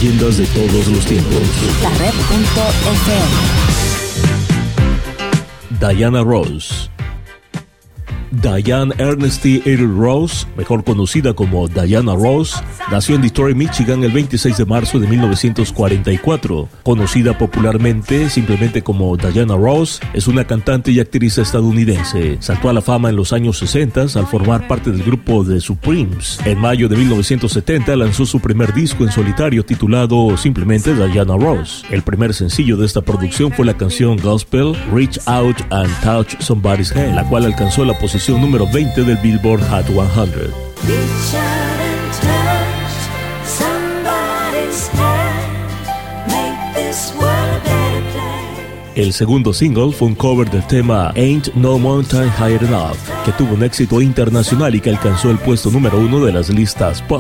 leyendas de todos los tiempos. LaRed.fm. Diana Ross. Diane Ernestine Earl Ross, mejor conocida como Diana Ross, nació en Detroit, Michigan, el 26 de marzo de 1944. Conocida popularmente simplemente como Diana Ross, es una cantante y actriz estadounidense. Saltó a la fama en los años 60 al formar parte del grupo The Supremes. En mayo de 1970 lanzó su primer disco en solitario titulado simplemente Diana Ross. El primer sencillo de esta producción fue la canción gospel Reach Out and Touch Somebody's Hand, la cual alcanzó la posición número 20 del Billboard Hot 100. El segundo single fue un cover del tema Ain't No Mountain High Enough, que tuvo un éxito internacional y que alcanzó el puesto número 1 de las listas pop.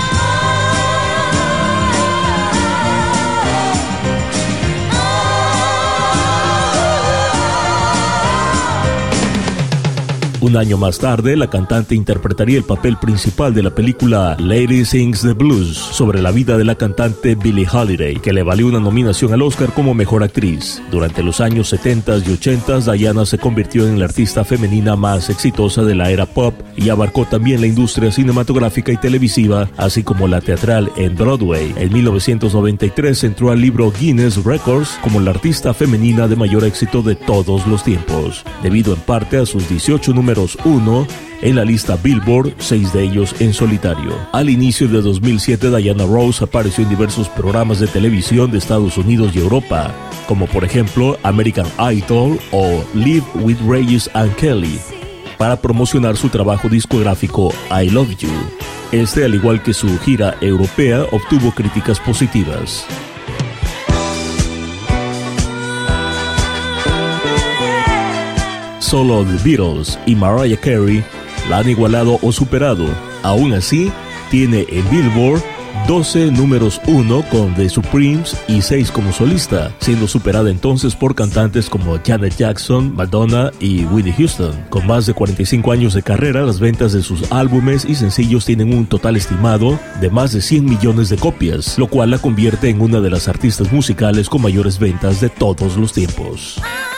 Un año más tarde, la cantante interpretaría el papel principal de la película Lady Sings the Blues, sobre la vida de la cantante Billie Holiday, que le valió una nominación al Oscar como mejor actriz. Durante los años 70 y 80, Diana se convirtió en la artista femenina más exitosa de la era pop y abarcó también la industria cinematográfica y televisiva, así como la teatral en Broadway. En 1993 entró al libro Guinness Records como la artista femenina de mayor éxito de todos los tiempos, debido en parte a sus 18 números 1 en la lista Billboard, 6 de ellos en solitario. Al inicio de 2007, Diana Ross apareció en diversos programas de televisión de Estados Unidos y Europa, como por ejemplo American Idol o Live with Regis and Kelly, para promocionar su trabajo discográfico I Love You. Este, al igual que su gira europea, obtuvo críticas positivas. Solo The Beatles y Mariah Carey la han igualado o superado. Aún así, tiene en Billboard 12 números 1 con The Supremes y 6 como solista, siendo superada entonces por cantantes como Janet Jackson, Madonna y Whitney Houston. Con más de 45 años de carrera, las ventas de sus álbumes y sencillos tienen un total estimado de más de 100 millones de copias, lo cual la convierte en una de las artistas musicales con mayores ventas de todos los tiempos.